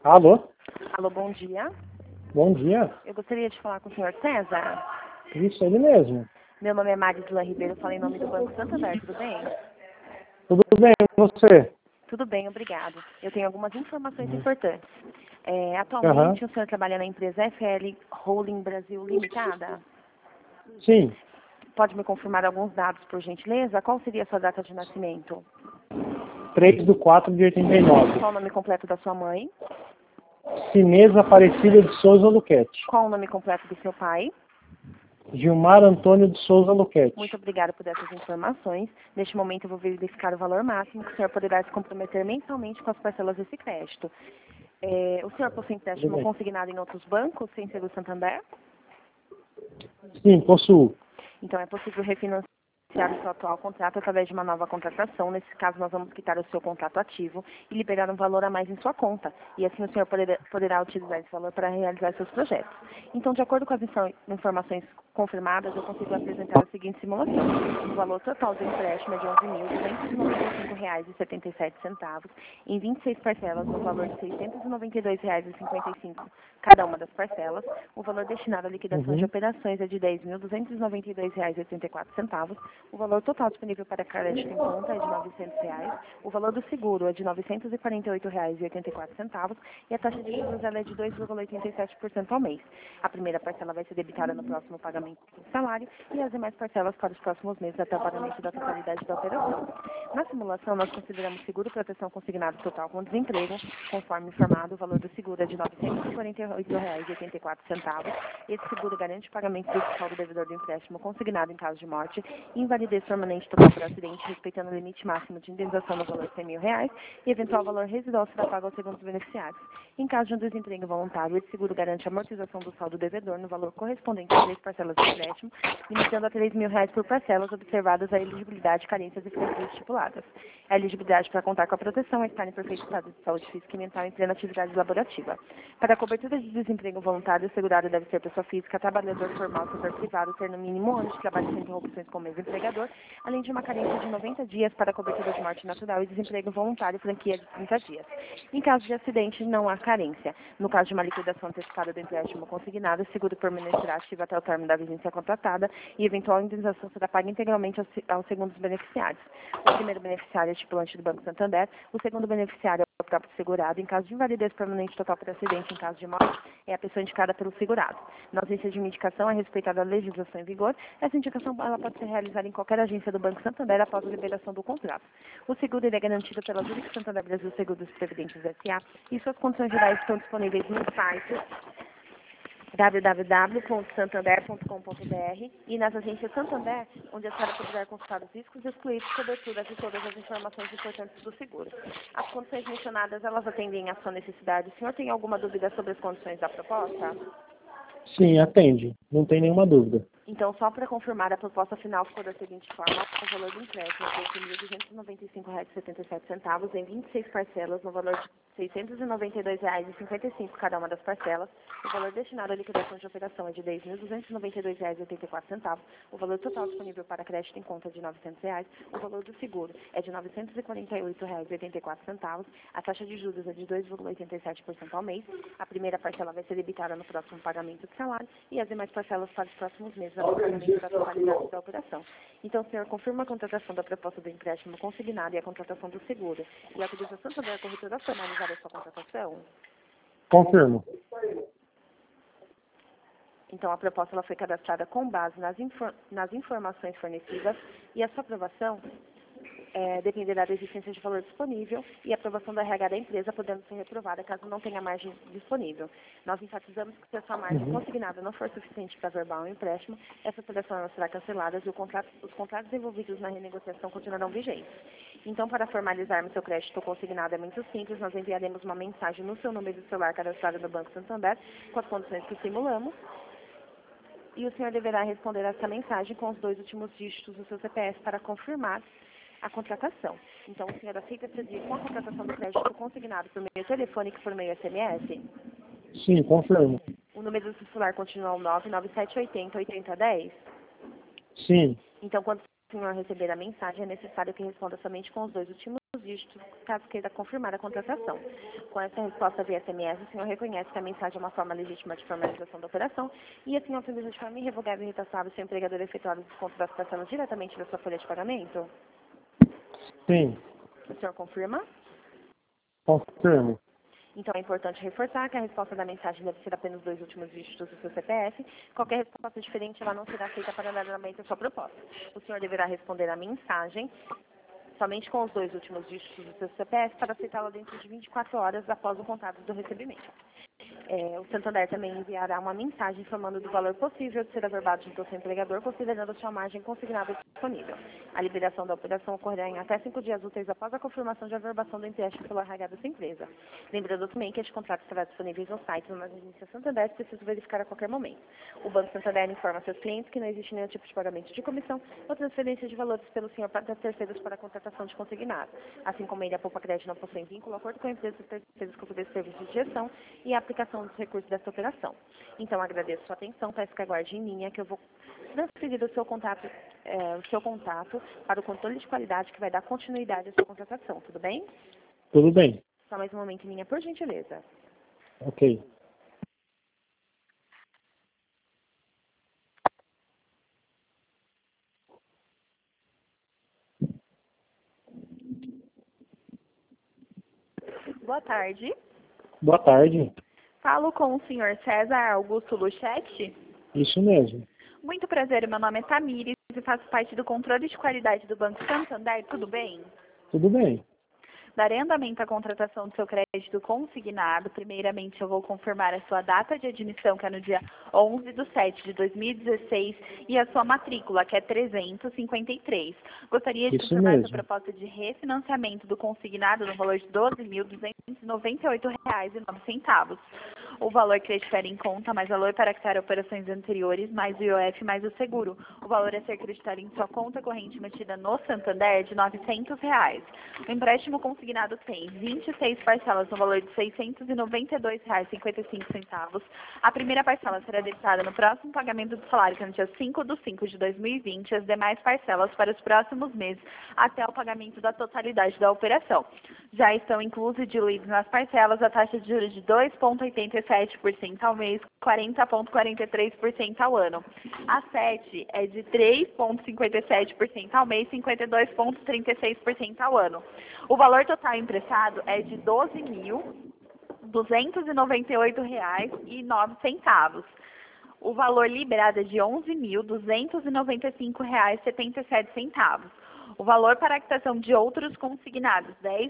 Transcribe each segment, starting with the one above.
Alô? Alô, bom dia. Bom dia. Eu gostaria de falar com o senhor César. Isso, ele mesmo. Meu nome é Marisla Ribeiro, falei em nome do Banco Santander, tudo bem? Tudo bem, e você? Tudo bem, obrigado. Eu tenho algumas informações Uhum. importantes. Atualmente, o senhor trabalha na empresa FL Holding Brasil Limitada? Sim, Pode me confirmar alguns dados, por gentileza? Qual seria a sua data de nascimento? 3/4/89. Qual o nome completo da sua mãe? Sinesa Aparecida de Souza Luquete. Qual o nome completo do seu pai? Gilmar Antônio de Souza Luquete. Muito obrigada por essas informações. Neste momento, eu vou verificar o valor máximo que o senhor poderá se comprometer mensalmente com as parcelas desse crédito. O senhor possui Tudo empréstimo bem. consignado em outros bancos, sem ser o Santander? Sim, possuo. Então, é possível refinanciar o seu atual contrato através de uma nova contratação. Nesse caso, nós vamos quitar o seu contrato ativo e liberar um valor a mais em sua conta. E assim o senhor poderá utilizar esse valor para realizar seus projetos. Então, de acordo com as informações confirmadas, eu consigo apresentar a seguinte simulação. O valor total do empréstimo é de R$ 11.295,77 em 26 parcelas, no valor de R$ 692,55 cada uma das parcelas. O valor destinado à liquidação de operações é de R$ 10.292,84. O valor total disponível para crédito em conta é de R$ 900. O valor do seguro é de R$ 948,84 e a taxa de juros ela é de 2,87% ao mês. A primeira parcela vai ser debitada no próximo pagamento do salário e as demais parcelas para os próximos meses até o pagamento da totalidade da operação. Na simulação, nós consideramos seguro proteção consignado total com desemprego, conforme informado, o valor do seguro é de R$ 948,84. Esse seguro garante o pagamento do fiscal do devedor do empréstimo consignado em caso de morte, invalidez permanente total por acidente, respeitando o limite máximo de indenização no valor de R$ 100.000 e eventual valor residual será pago aos segundos beneficiários. Em caso de um desemprego voluntário, esse seguro garante a amortização do saldo do devedor no valor correspondente a 3 parcelas de empréstimo, limitando a R$ 3.000 por parcelas, observadas a elegibilidade, carências e franquias estipuladas. A elegibilidade para contar com a proteção é estar em perfeito estado de saúde física e mental em plena atividade laborativa. Para a cobertura de desemprego voluntário, o segurado deve ser pessoa física, trabalhador formal, setor privado, ter no mínimo 1 ano de trabalho sem interrupções com o mesmo empregador, além de uma carência de 90 dias para a cobertura de morte natural e desemprego voluntário, franquia de 30 dias. Em caso de acidente, não há carência. No caso de uma liquidação antecipada do empréstimo consignado, o seguro permanecerá ativo até o término da vigência contratada e eventual indenização será paga integralmente aos segundos beneficiários. O primeiro beneficiário é estipulante do Banco Santander, o segundo beneficiário é o próprio segurado. Em caso de invalidez permanente total por acidente, em caso de morte, é a pessoa indicada pelo segurado. Na ausência de uma indicação a respeito da legislação em vigor, essa indicação ela pode ser realizada em qualquer agência do Banco Santander após a liberação do contrato. O seguro ele é garantido pela Zurich Santander Brasil Seguros Previdentes S.A. e suas condições gerais estão disponíveis no site www.santander.com.br e nas agências Santander, onde a senhora poderá consultar os riscos, excluídos, coberturas e todas as informações importantes do seguro. As condições mencionadas, elas atendem à sua necessidade. O senhor tem alguma dúvida sobre as condições da proposta? Sim, atende. Não tem nenhuma dúvida. Então, só para confirmar, a proposta final ficou da seguinte forma: o valor do empréstimo é de R$ 295,77 em 26 parcelas, no valor de R$ 692,55 cada uma das parcelas. O valor destinado à liquidação de operação é de R$ 10.292,84. O valor total disponível para crédito em conta é de R$ 900. O valor do seguro é de R$ 948,84. A taxa de juros é de 2,87% ao mês. A primeira parcela vai ser debitada no próximo pagamento do salário e as demais parcelas para os próximos meses da totalidade da operação. Então, o senhor confirma a contratação da proposta do empréstimo consignado e a contratação do seguro e a autorização da corretora a formalizar a sua contratação? Confirmo. Então, a proposta ela foi cadastrada com base nas informações fornecidas e a sua aprovação dependerá da existência de valor disponível e a aprovação da RH da empresa, podendo ser reprovada caso não tenha margem disponível. Nós enfatizamos que se a sua margem consignada não for suficiente para averbar um empréstimo, essa operação não será cancelada e os contratos envolvidos na renegociação continuarão vigentes. Então, para formalizarmos seu crédito consignado é muito simples, nós enviaremos uma mensagem no seu número de celular cadastrado no Banco Santander com as condições que simulamos e o senhor deverá responder a essa mensagem com os 2 últimos dígitos do seu CPF para confirmar a contratação. Então, o senhor aceita seguir com a contratação do crédito consignado por meio telefônico e por meio SMS? Sim, confirmo. O número do celular continua o 99780-8010? Sim. Então, quando o senhor receber a mensagem, é necessário que responda somente com os 2 últimos dígitos, caso queira confirmar a contratação. Com essa resposta via SMS, o senhor reconhece que a mensagem é uma forma legítima de formalização da operação e assim autoriza de forma irrevogável e irretratável o seu empregador a efetuar o desconto das parcelas diretamente da sua folha de pagamento? Sim. O senhor confirma? Confirmo. Então, é importante reforçar que a resposta da mensagem deve ser apenas os 2 últimos dígitos do seu CPF. Qualquer resposta diferente, ela não será aceita para analisar a sua proposta. O senhor deverá responder a mensagem somente com os 2 últimos dígitos do seu CPF para aceitá-la dentro de 24 horas após o contato do recebimento. O Santander também enviará uma mensagem informando do valor possível de ser averbado junto ao seu empregador, considerando a sua margem consignada disponível. A liberação da operação ocorrerá em até 5 dias úteis após a confirmação de averbação do empréstimo pelo RH dessa empresa. Lembrando também que este contrato estará disponível no site ou na agência Santander, se preciso verificar a qualquer momento. O Banco Santander informa seus clientes que não existe nenhum tipo de pagamento de comissão ou transferência de valores pelo senhor para terceiros para a contratação de consignado. Assim como ele, a Poupa Crédito não possui vínculo, acordo com a empresa de terceiros com o serviço de gestão e a aplicação dos recursos dessa operação. Então, agradeço sua atenção, peço que aguarde em linha, que eu vou transferir o seu contato para o controle de qualidade, que vai dar continuidade à sua contratação, tudo bem? Tudo bem. Só mais um momento em linha, por gentileza. Ok. Boa tarde. Boa tarde. Falo com o senhor César Augusto Luchetti. Isso mesmo. Muito prazer, meu nome é Tamires e faço parte do controle de qualidade do Banco Santander, tudo bem? Tudo bem. Darei andamento à contratação do seu crédito consignado. Primeiramente, eu vou confirmar a sua data de admissão, que é no dia 11/7/2016, e a sua matrícula, que é 353. Gostaria de Isso confirmar mesmo. essa proposta de refinanciamento do consignado no valor de R$ 12.298,09. O valor que estiver em conta, mais valor para quitar operações anteriores, mais o IOF, mais o seguro. O valor a ser creditado em sua conta corrente mantida no Santander é de R$ 900. O empréstimo consignado tem 26 parcelas no valor de R$ 692,55. A primeira parcela será debitada no próximo pagamento do salário, que é no dia 5/5/2020, as demais parcelas para os próximos meses, até o pagamento da totalidade da operação. Já estão inclusos diluídos nas parcelas a taxa de juros de 2,87% ao mês, 40,43% ao ano. A 7 é de 3,57% ao mês, 52,36% ao ano. O valor total emprestado é de R$ 12.298,09. O valor liberado é de R$ 11.295,77. O valor para a quitação de outros consignados, R$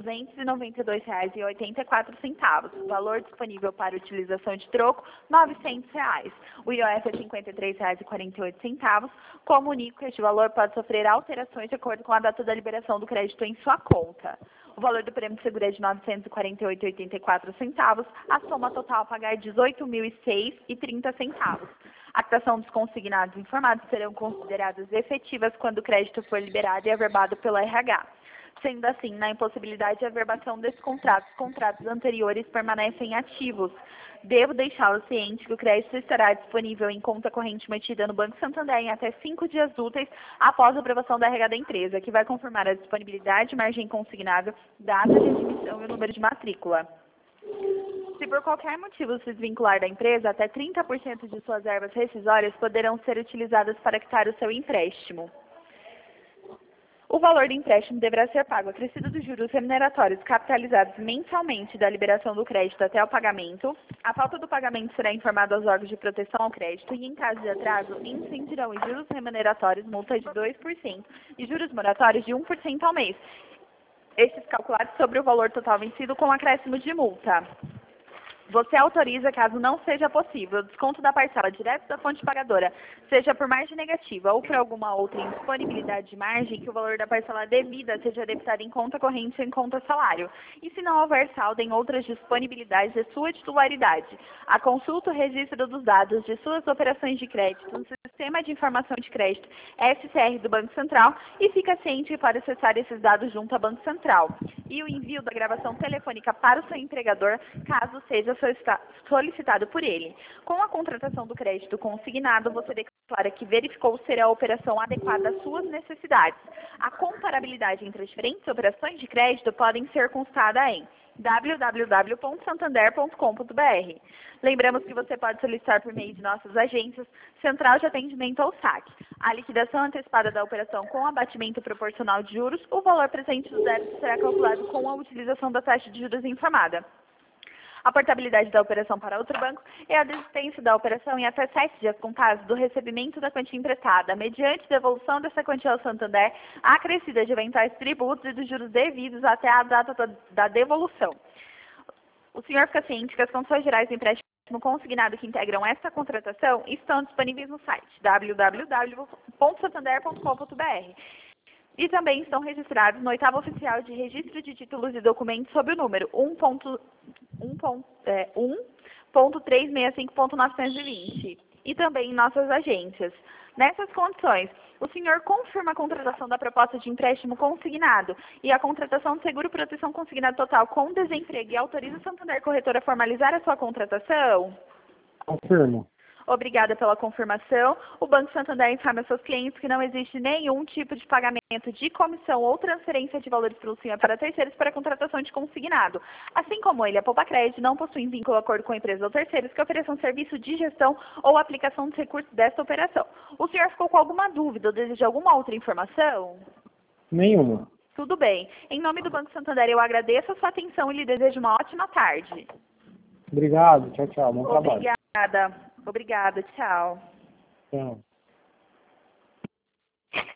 10.292,84. O valor disponível para utilização de troco, R$ 900. O IOF é R$ 53,48. Comunico que este valor pode sofrer alterações de acordo com a data da liberação do crédito em sua conta. O valor do prêmio de seguro é de R$ 948,84. A soma total a pagar é R$ 18.006,30. A quitação dos consignados informados serão consideradas efetivas quando o crédito for liberado e averbado pelo RH. Sendo assim, na impossibilidade de averbação desses contratos, os contratos anteriores permanecem ativos. Devo deixá-lo ciente que o crédito estará disponível em conta corrente mantida no Banco Santander em até 5 dias úteis após a aprovação da RH da empresa, que vai confirmar a disponibilidade, margem consignável, data de admissão e o número de matrícula. Se por qualquer motivo se desvincular da empresa, até 30% de suas verbas rescisórias poderão ser utilizadas para quitar o seu empréstimo. O valor do empréstimo deverá ser pago acrescido dos juros remuneratórios capitalizados mensalmente da liberação do crédito até o pagamento. A falta do pagamento será informado aos órgãos de proteção ao crédito e, em caso de atraso, incidirão em juros remuneratórios multa de 2% e juros moratórios de 1% ao mês. Estes calculados sobre o valor total vencido com acréscimo de multa. Você autoriza, caso não seja possível, o desconto da parcela direto da fonte pagadora, seja por margem negativa ou por alguma outra indisponibilidade de margem, que o valor da parcela devida seja debitado em conta corrente ou em conta salário. E se não houver saldo em outras disponibilidades de sua titularidade, a consulta o registro dos dados de suas operações de crédito no Sistema de Informação de Crédito SCR do Banco Central e fica ciente que pode acessar esses dados junto ao Banco Central. E o envio da gravação telefônica para o seu empregador, caso seja solicitado por ele. Com a contratação do crédito consignado, você declara declara que verificou ser a operação adequada às suas necessidades. A comparabilidade entre as diferentes operações de crédito podem ser consultada em www.santander.com.br. Lembramos que você pode solicitar por meio de nossas agências, Central de Atendimento ou SAC. A liquidação antecipada da operação com abatimento proporcional de juros, o valor presente do débito será calculado com a utilização da taxa de juros informada. A portabilidade da operação para outro banco é a desistência da operação em até 7 dias contados do recebimento da quantia emprestada, mediante devolução dessa quantia ao Santander, acrescida de eventuais tributos e dos juros devidos até a data da devolução. O senhor fica ciente que as condições gerais do empréstimo consignado que integram esta contratação estão disponíveis no site www.santander.com.br. E também estão registrados no 8º Oficial de Registro de Títulos e Documentos sob o número 1.365.920 e também em nossas agências. Nessas condições, o senhor confirma a contratação da proposta de empréstimo consignado e a contratação de seguro proteção consignado total com desemprego e autoriza o Santander Corretora a formalizar a sua contratação? Confirmo. Obrigada pela confirmação. O Banco Santander informa aos seus clientes que não existe nenhum tipo de pagamento de comissão ou transferência de valores pelo senhor para terceiros para a contratação de consignado. Assim como ele, a Poupa Crédito não possui vínculo ou acordo com empresas ou terceiros que ofereçam serviço de gestão ou aplicação dos recursos desta operação. O senhor ficou com alguma dúvida ou deseja alguma outra informação? Nenhuma. Tudo bem. Em nome do Banco Santander, eu agradeço a sua atenção e lhe desejo uma ótima tarde. Obrigado. Tchau, tchau. Bom trabalho. Obrigada. Obrigada. Tchau. Tchau.